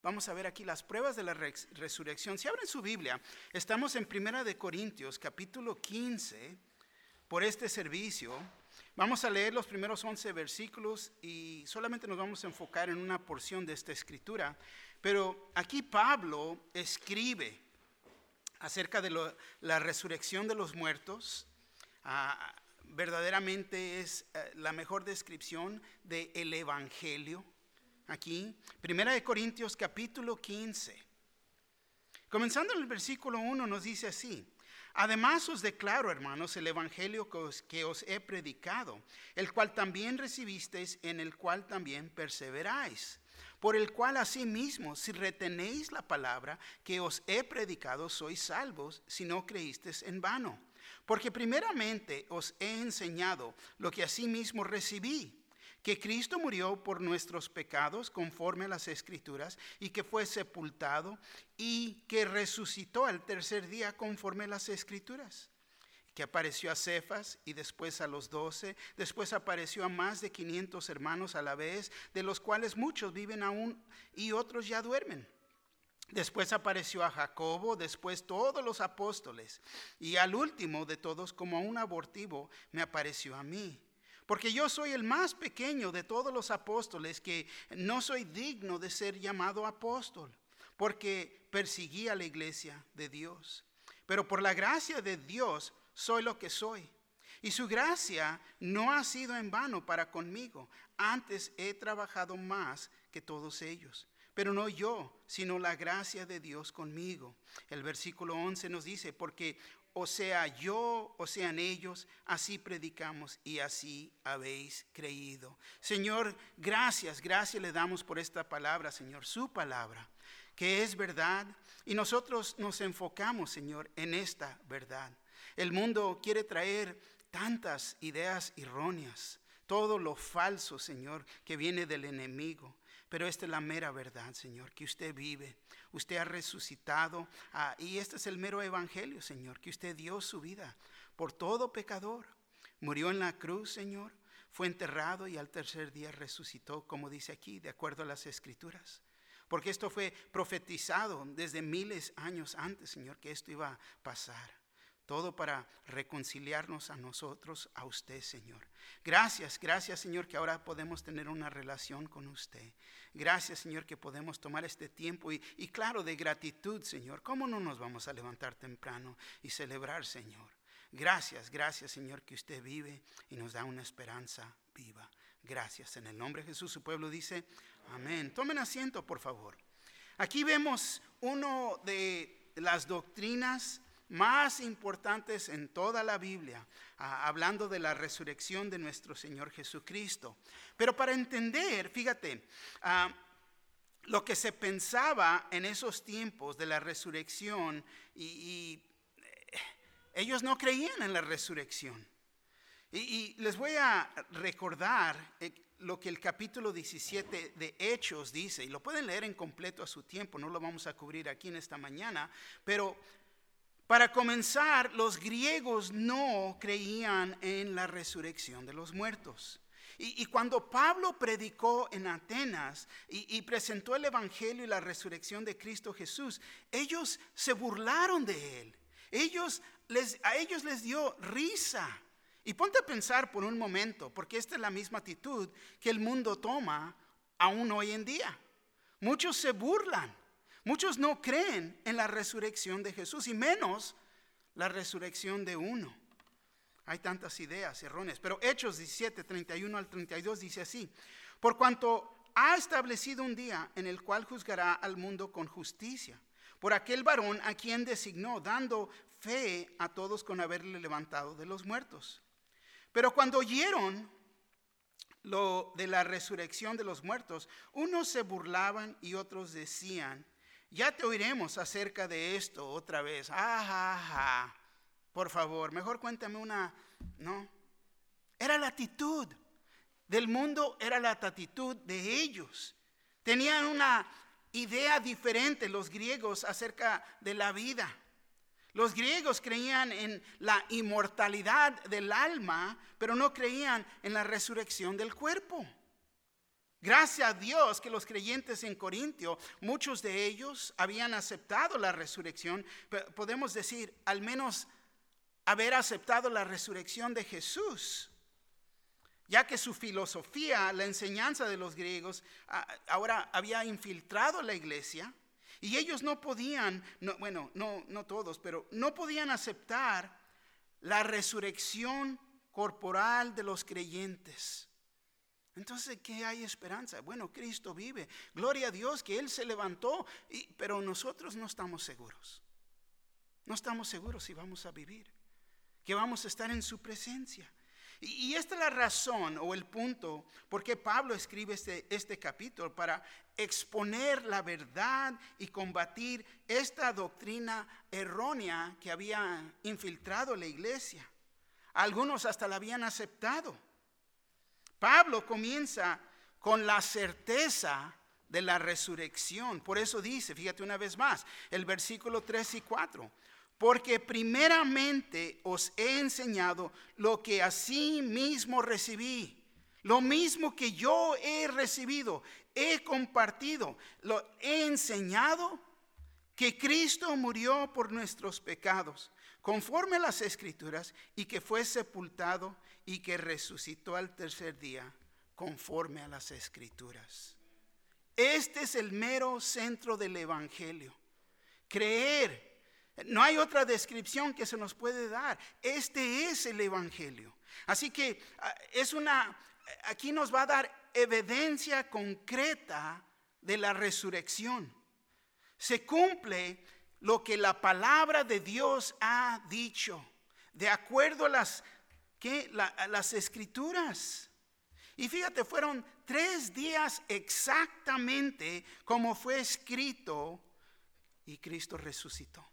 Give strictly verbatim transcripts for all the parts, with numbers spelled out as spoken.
Vamos a ver aquí las pruebas de la res- resurrección. Si abren su Biblia, estamos en Primera de Corintios, capítulo quince, por este servicio. Vamos a leer los primeros once versículos y solamente nos vamos a enfocar en una porción de esta escritura. Pero aquí Pablo escribe acerca de lo, la resurrección de los muertos. Ah, verdaderamente es eh, la mejor descripción del Evangelio. Aquí, Primera de Corintios capítulo quince. Comenzando en el versículo uno nos dice así: además os declaro, hermanos, el evangelio que os, que os he predicado, el cual también recibisteis, en el cual también perseveráis, por el cual asimismo, si retenéis la palabra que os he predicado, sois salvos, si no creísteis en vano. Porque primeramente os he enseñado lo que asimismo recibí, que Cristo murió por nuestros pecados conforme a las Escrituras, y que fue sepultado, y que resucitó al tercer día conforme a las Escrituras, que apareció a Cefas y después a los doce, después apareció a más de quinientos hermanos a la vez, de los cuales muchos viven aún y otros ya duermen. Después apareció a Jacobo, después todos los apóstoles, y al último de todos, como a un abortivo, me apareció a mí. Porque yo soy el más pequeño de todos los apóstoles, que no soy digno de ser llamado apóstol, porque persiguí a la iglesia de Dios. Pero por la gracia de Dios soy lo que soy. Y su gracia no ha sido en vano para conmigo. Antes he trabajado más que todos ellos. Pero no yo, sino la gracia de Dios conmigo. El versículo once nos dice: porque o sea yo, o sean ellos, así predicamos y así habéis creído. Señor, gracias, gracias le damos por esta palabra, Señor, su palabra, que es verdad. Y nosotros nos enfocamos, Señor, en esta verdad. El mundo quiere traer tantas ideas erróneas, todo lo falso, Señor, que viene del enemigo. Pero esta es la mera verdad, Señor, que usted vive, usted ha resucitado, ah, y este es el mero evangelio, Señor, que usted dio su vida por todo pecador. Murió en la cruz, Señor, fue enterrado y al tercer día resucitó, como dice aquí, de acuerdo a las Escrituras. Porque esto fue profetizado desde miles de años antes, Señor, que esto iba a pasar. Todo para reconciliarnos a nosotros, a usted, Señor. Gracias, gracias, Señor, que ahora podemos tener una relación con usted. Gracias, Señor, que podemos tomar este tiempo y, y claro, de gratitud, Señor. ¿Cómo no nos vamos a levantar temprano y celebrar, Señor? Gracias, gracias, Señor, que usted vive y nos da una esperanza viva. Gracias. En el nombre de Jesús, su pueblo dice amén. Tomen asiento, por favor. Aquí vemos uno de las doctrinas más importantes en toda la Biblia, ah, hablando de la resurrección de nuestro Señor Jesucristo. Pero para entender, fíjate, ah, lo que se pensaba en esos tiempos de la resurrección, y, y eh, ellos no creían en la resurrección. Y, y les voy a recordar eh, lo que el capítulo diecisiete de Hechos dice, y lo pueden leer en completo a su tiempo, no lo vamos a cubrir aquí en esta mañana, pero para comenzar, los griegos no creían en la resurrección de los muertos. Y, y cuando Pablo predicó en Atenas y, y presentó el evangelio y la resurrección de Cristo Jesús, ellos se burlaron de él. Ellos les, a ellos les dio risa. Y ponte a pensar por un momento, porque esta es la misma actitud que el mundo toma aún hoy en día. Muchos se burlan. Muchos no creen en la resurrección de Jesús y menos la resurrección de uno. Hay tantas ideas erróneas, pero Hechos diecisiete, treinta y uno al treinta y dos dice así: por cuanto ha establecido un día en el cual juzgará al mundo con justicia, por aquel varón a quien designó, dando fe a todos con haberle levantado de los muertos. Pero cuando oyeron lo de la resurrección de los muertos, unos se burlaban y otros decían: ya te oiremos acerca de esto otra vez. Ajá, ajá. Por favor, mejor cuéntame una. No. Era la actitud del mundo, era la actitud de ellos. Tenían una idea diferente los griegos acerca de la vida. Los griegos creían en la inmortalidad del alma, pero no creían en la resurrección del cuerpo. Gracias a Dios que los creyentes en Corintio, muchos de ellos habían aceptado la resurrección. Podemos decir, al menos haber aceptado la resurrección de Jesús, ya que su filosofía, la enseñanza de los griegos, ahora había infiltrado la iglesia. Y ellos no podían, no, bueno, no, no todos, pero no podían aceptar la resurrección corporal de los creyentes. Entonces, ¿qué hay esperanza? Bueno, Cristo vive. Gloria a Dios que Él se levantó, y, pero nosotros no estamos seguros. No estamos seguros si vamos a vivir, que vamos a estar en su presencia. Y esta es la razón o el punto por qué Pablo escribe este, este capítulo, para exponer la verdad y combatir esta doctrina errónea que había infiltrado la iglesia. Algunos hasta la habían aceptado. Pablo comienza con la certeza de la resurrección. Por eso dice, fíjate una vez más, el versículo tres y cuatro. Porque primeramente os he enseñado lo que asimismo recibí, lo mismo que yo he recibido, he compartido, lo he enseñado, que Cristo murió por nuestros pecados, conforme a las Escrituras, y que fue sepultado y que resucitó al tercer día, conforme a las Escrituras. Este es el mero centro del Evangelio. Creer. No hay otra descripción que se nos puede dar. Este es el Evangelio. Así que es una, aquí nos va a dar evidencia concreta de la resurrección. Se cumple lo que la palabra de Dios ha dicho, de acuerdo a las, ¿qué? La, a las Escrituras. Y fíjate, fueron tres días exactamente como fue escrito, y Cristo resucitó.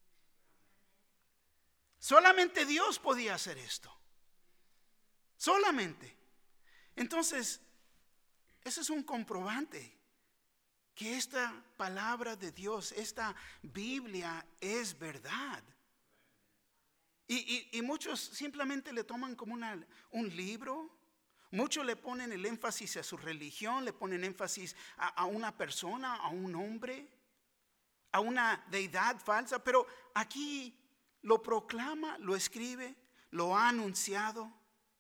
Solamente Dios podía hacer esto. Solamente. Entonces, eso es un comprobante que esta palabra de Dios, esta Biblia es verdad. Y, y, y muchos simplemente le toman como una, un libro. Muchos le ponen el énfasis a su religión, le ponen énfasis a, a una persona, a un hombre, a una deidad falsa. Pero aquí lo proclama, lo escribe, lo ha anunciado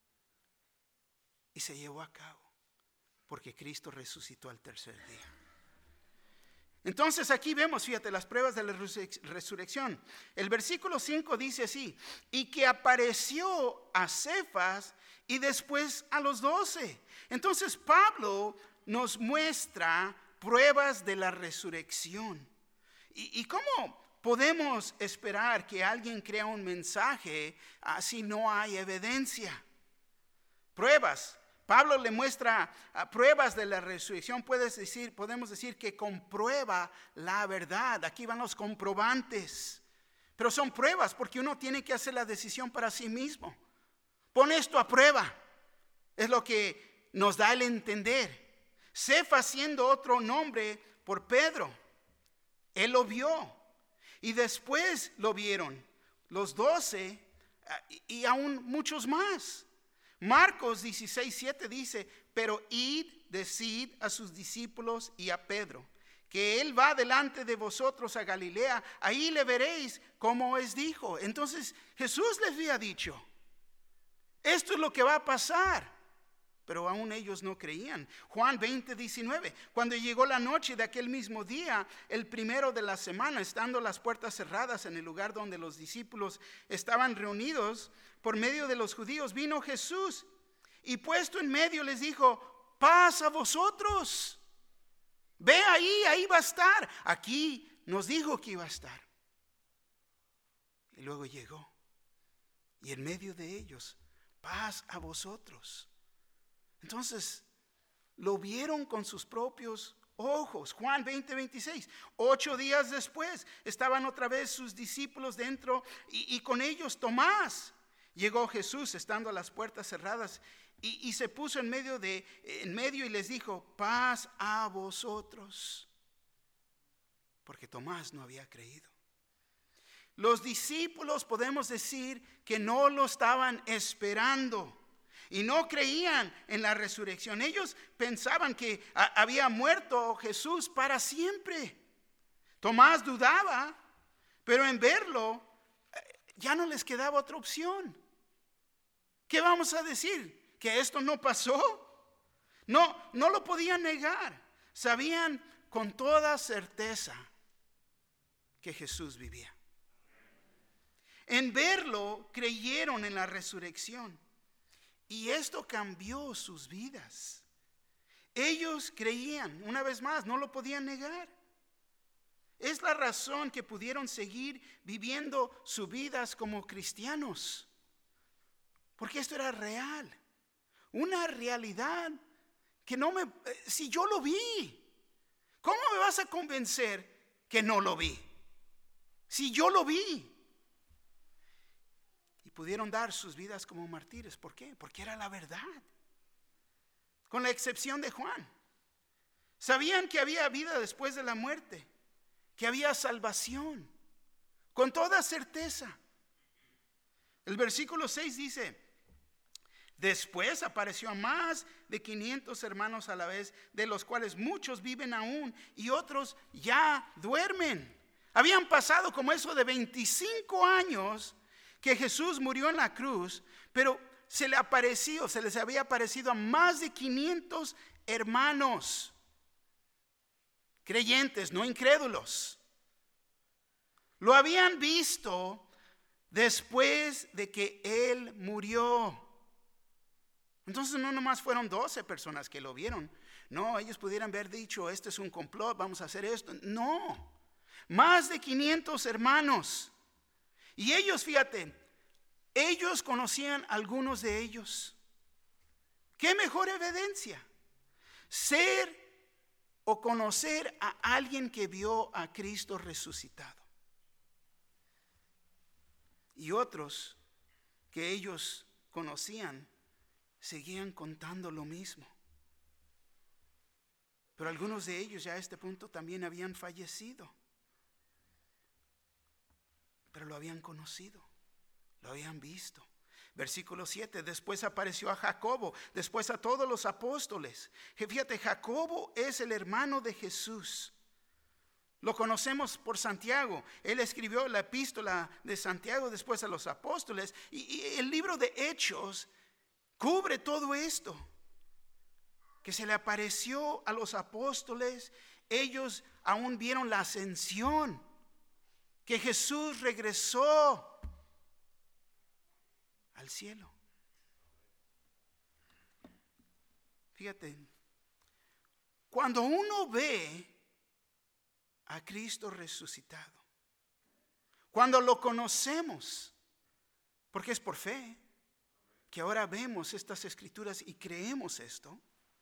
y se llevó a cabo, porque Cristo resucitó al tercer día. Entonces aquí vemos, fíjate, las pruebas de la resurrección. El versículo cinco dice así: y que apareció a Cefas y después a los doce. Entonces Pablo nos muestra pruebas de la resurrección. ¿Y, y cómo podemos esperar que alguien crea un mensaje uh, si no hay evidencia? Pruebas. Pablo le muestra uh, pruebas de la resurrección. Puedes decir, podemos decir que comprueba la verdad. Aquí van los comprobantes. Pero son pruebas porque uno tiene que hacer la decisión para sí mismo. Pon esto a prueba. Es lo que nos da el entender. Cefas, siendo otro nombre por Pedro, él lo vio. Y después lo vieron los doce y aún muchos más. Marcos dieciséis siete dice: pero id, decid a sus discípulos y a Pedro, que él va delante de vosotros a Galilea, ahí le veréis como os dijo. Entonces Jesús les había dicho, esto es lo que va a pasar. Pero aún ellos no creían. Juan veinte diecinueve. Cuando llegó la noche de aquel mismo día, el primero de la semana, estando las puertas cerradas en el lugar donde los discípulos estaban reunidos, por medio de los judíos, vino Jesús y puesto en medio les dijo: paz a vosotros. Ve ahí, ahí va a estar. Aquí nos dijo que iba a estar. Y luego llegó. Y en medio de ellos, paz a vosotros. Entonces, lo vieron con sus propios ojos. Juan veinte veintiséis. Ocho días después, estaban otra vez sus discípulos dentro y, y con ellos Tomás. Llegó Jesús estando a las puertas cerradas y, y se puso en medio, de, en medio y les dijo: paz a vosotros. Porque Tomás no había creído. Los discípulos podemos decir que no lo estaban esperando. y no creían en la resurrección. Ellos pensaban que a- había muerto Jesús para siempre. Tomás dudaba, pero en verlo eh, ya no les quedaba otra opción. ¿Qué vamos a decir? ¿Que esto no pasó? No, no lo podían negar. Sabían con toda certeza que Jesús vivía. En verlo creyeron en la resurrección. Y esto cambió sus vidas. Ellos creían, una vez más, no lo podían negar. Es la razón que pudieron seguir viviendo sus vidas como cristianos. Porque esto era real. Una realidad que no me... Si yo lo vi, ¿cómo me vas a convencer que no lo vi? Si yo lo vi. Y pudieron dar sus vidas como mártires. ¿Por qué? Porque era la verdad. Con la excepción de Juan. Sabían que había vida después de la muerte. Que había salvación. Con toda certeza. El versículo seis dice: después apareció a más de quinientos hermanos a la vez, de los cuales muchos viven aún y otros ya duermen. Habían pasado como eso de veinticinco años que Jesús murió en la cruz, pero se le apareció, se les había aparecido a más de quinientos hermanos, creyentes, no incrédulos. Lo habían visto después de que Él murió. Entonces no nomás fueron doce personas que lo vieron. No, ellos pudieran haber dicho, este es un complot, vamos a hacer esto. No, más de quinientos hermanos. Y ellos, fíjate, ellos conocían a algunos de ellos. ¿Qué mejor evidencia? Ser o conocer a alguien que vio a Cristo resucitado. Y otros que ellos conocían seguían contando lo mismo. Pero algunos de ellos ya a este punto también habían fallecido. Pero lo habían conocido, lo habían visto. Versículo siete, después apareció a Jacobo, después a todos los apóstoles. Fíjate, Jacobo es el hermano de Jesús. Lo conocemos por Santiago. Él escribió la epístola de Santiago después a los apóstoles. Y, y el libro de Hechos cubre todo esto. Que se le apareció a los apóstoles. Ellos aún vieron la ascensión. Que Jesús regresó al cielo. Fíjate, cuando uno ve a Cristo resucitado, cuando lo conocemos, porque es por fe que ahora vemos estas escrituras y creemos esto,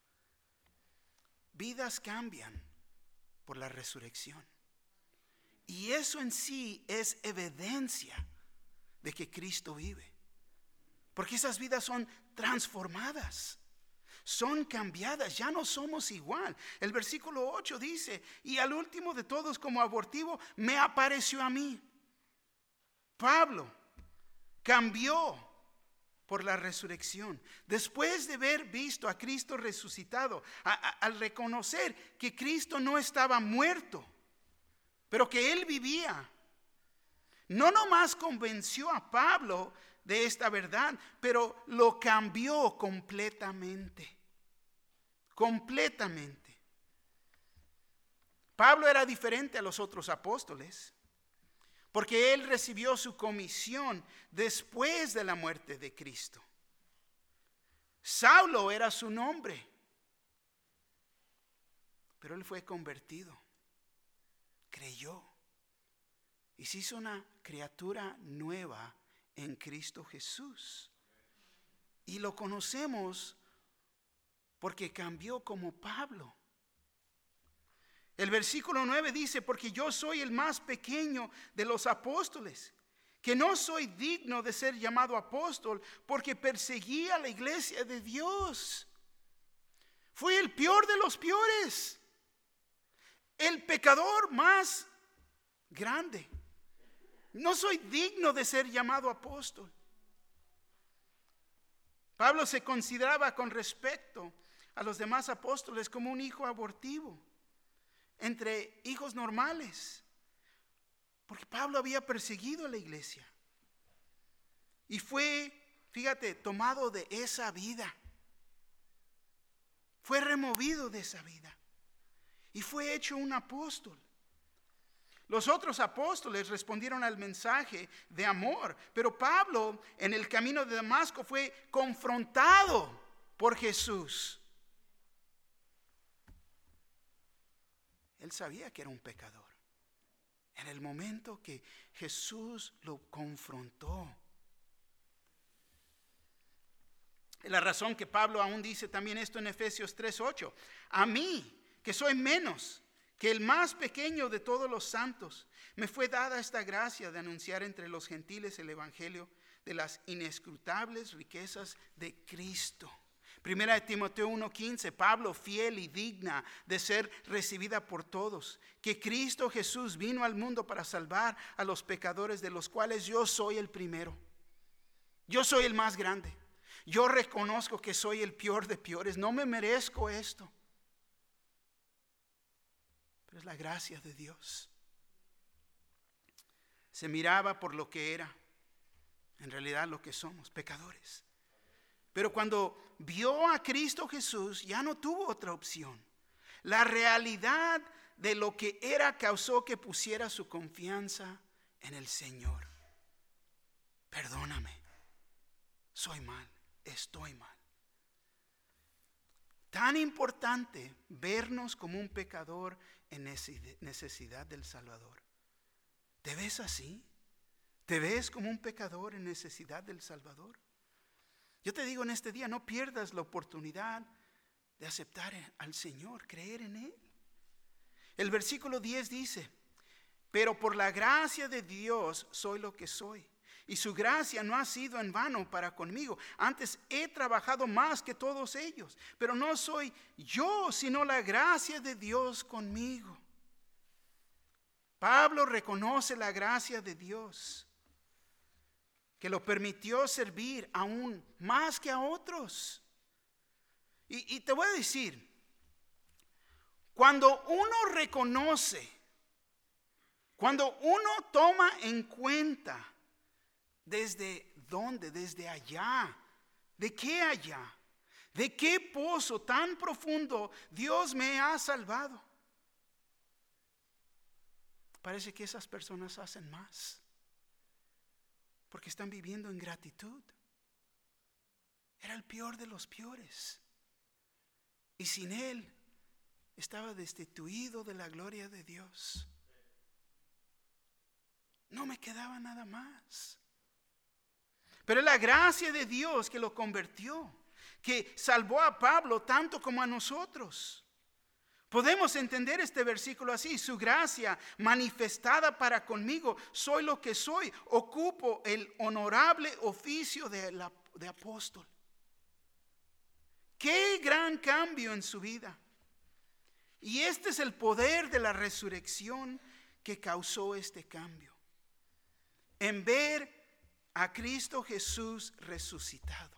vidas cambian por la resurrección. Y eso en sí es evidencia de que Cristo vive. Porque esas vidas son transformadas, son cambiadas, ya no somos igual. El versículo ocho dice, y al último de todos como abortivo me apareció a mí. Pablo cambió por la resurrección. Después de haber visto a Cristo resucitado, a, a, al reconocer que Cristo no estaba muerto, pero que Él vivía, no nomás convenció a Pablo de esta verdad, pero lo cambió completamente. Completamente. Pablo era diferente a los otros apóstoles, porque él recibió su comisión después de la muerte de Cristo. Saulo era su nombre, pero él fue convertido, creyó y se hizo una criatura nueva en Cristo Jesús. Y lo conocemos porque cambió como Pablo. El versículo nueve dice, porque yo soy el más pequeño de los apóstoles, que no soy digno de ser llamado apóstol, porque perseguía a la iglesia de Dios. Fui el peor de los peores, el pecador más grande. No soy digno de ser llamado apóstol. Pablo se consideraba con respecto a los demás apóstoles como un hijo abortivo entre hijos normales, porque Pablo había perseguido a la iglesia y fue, fíjate, tomado de esa vida, fue removido de esa vida y fue hecho un apóstol. Los otros apóstoles respondieron al mensaje de amor, pero Pablo en el camino de Damasco fue confrontado por Jesús. Él sabía que era un pecador. En el momento que Jesús lo confrontó. Es la razón que Pablo aún dice también esto en Efesios tres ocho. A mí, que soy menos que el más pequeño de todos los santos, me fue dada esta gracia de anunciar entre los gentiles el evangelio de las inescrutables riquezas de Cristo. Primera de Timoteo uno quince, Pablo, fiel y digna de ser recibida por todos, que Cristo Jesús vino al mundo para salvar a los pecadores, de los cuales yo soy el primero. Yo soy el más grande. Yo reconozco que soy el peor de peores. No me merezco esto. Pero es la gracia de Dios. Se miraba por lo que era, en realidad lo que somos, pecadores. Pero cuando vio a Cristo Jesús, ya no tuvo otra opción. La realidad de lo que era causó que pusiera su confianza en el Señor. Perdóname, soy mal, estoy mal. Tan importante vernos como un pecador en necesidad del Salvador. ¿Te ves así? ¿Te ves como un pecador en necesidad del Salvador? Yo te digo en este día, no pierdas la oportunidad de aceptar al Señor, creer en Él. El versículo diez dice, pero por la gracia de Dios soy lo que soy. Y su gracia no ha sido en vano para conmigo. Antes he trabajado más que todos ellos. Pero no soy yo, sino la gracia de Dios conmigo. Pablo reconoce la gracia de Dios, que lo permitió servir aún más que a otros. Y, y te voy a decir, cuando uno reconoce, cuando uno toma en cuenta desde dónde, desde allá, de qué allá, de qué pozo tan profundo Dios me ha salvado, parece que esas personas hacen más. Porque están viviendo en gratitud. Era el peor de los peores. Y sin Él estaba destituido de la gloria de Dios. No me quedaba nada más. Pero es la gracia de Dios que lo convirtió, que salvó a Pablo tanto como a nosotros. Podemos entender este versículo así: su gracia manifestada para conmigo, soy lo que soy, ocupo el honorable oficio de, la, de apóstol. Qué gran cambio en su vida. Y este es el poder de la resurrección que causó este cambio. En ver a Cristo Jesús resucitado.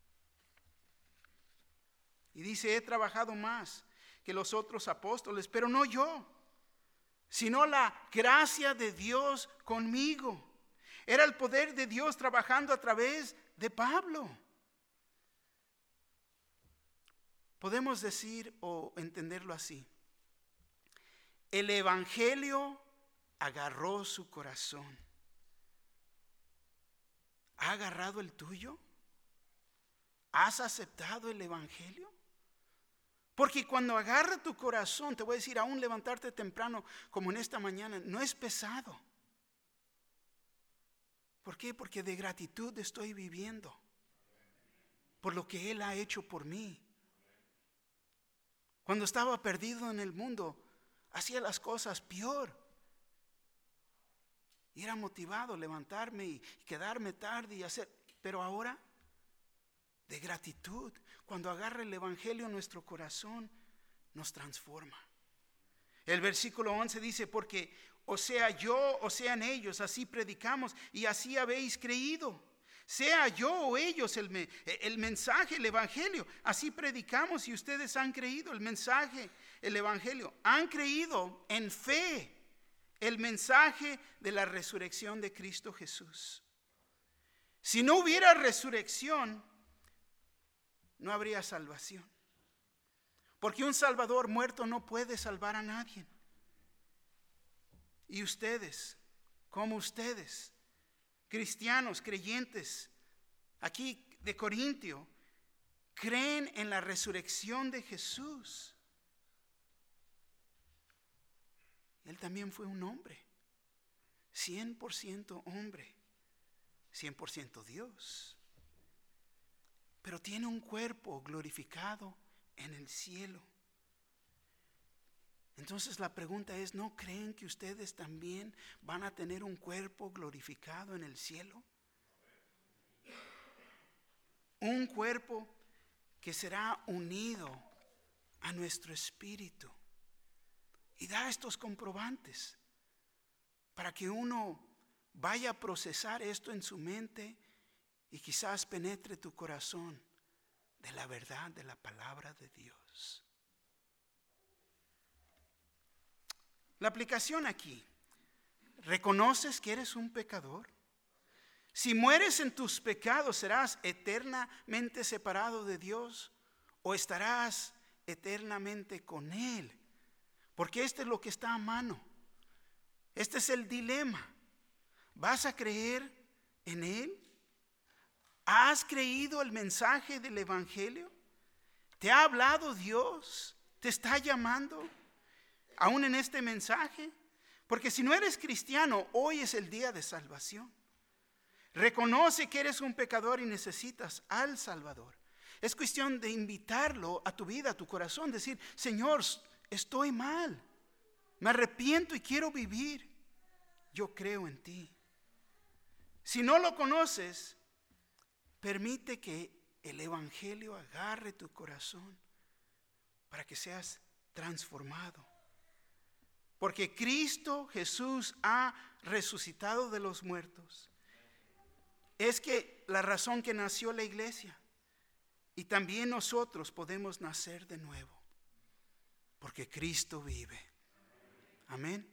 Y dice, he trabajado más que los otros apóstoles, pero no yo, sino la gracia de Dios conmigo. Era el poder de Dios trabajando a través de Pablo. Podemos decir o entenderlo así: el evangelio agarró su corazón. ¿Ha agarrado el tuyo? ¿Has aceptado el evangelio? Porque cuando agarra tu corazón, te voy a decir, aún levantarte temprano como en esta mañana, no es pesado. ¿Por qué? Porque de gratitud estoy viviendo por lo que Él ha hecho por mí. Cuando estaba perdido en el mundo, hacía las cosas peor. Y era motivado a levantarme y quedarme tarde y hacer. Pero ahora, de gratitud, cuando agarra el evangelio en nuestro corazón, nos transforma. El versículo once dice, porque o sea yo o sean ellos, así predicamos y así habéis creído. Sea yo o ellos el, me, el mensaje, el evangelio. Así predicamos y ustedes han creído el mensaje, el evangelio. Han creído en fe el mensaje de la resurrección de Cristo Jesús. Si no hubiera resurrección, no habría salvación. Porque un salvador muerto no puede salvar a nadie. Y ustedes, como ustedes, cristianos, creyentes, aquí de Corintio, creen en la resurrección de Jesús. Él también fue un hombre, cien por ciento hombre, cien por ciento Dios. Pero tiene un cuerpo glorificado en el cielo. Entonces la pregunta es, ¿no creen que ustedes también van a tener un cuerpo glorificado en el cielo? Un cuerpo que será unido a nuestro espíritu. Y da estos comprobantes para que uno vaya a procesar esto en su mente y quizás penetre tu corazón de la verdad de la palabra de Dios. La aplicación aquí, ¿reconoces que eres un pecador? Si mueres en tus pecados, ¿serás eternamente separado de Dios o estarás eternamente con Él? Porque este es lo que está a mano. Este es el dilema. ¿Vas a creer en Él? ¿Has creído el mensaje del evangelio? ¿Te ha hablado Dios? ¿Te está llamando? Aún en este mensaje, porque si no eres cristiano, hoy es el día de salvación. Reconoce que eres un pecador y necesitas al Salvador. Es cuestión de invitarlo a tu vida, a tu corazón, decir, Señor, estoy mal, me arrepiento y quiero vivir. Yo creo en ti. Si no lo conoces, permite que el evangelio agarre tu corazón para que seas transformado. Porque Cristo Jesús ha resucitado de los muertos. Es que la razón que nació la iglesia. Y también nosotros podemos nacer de nuevo. Porque Cristo vive. Amén.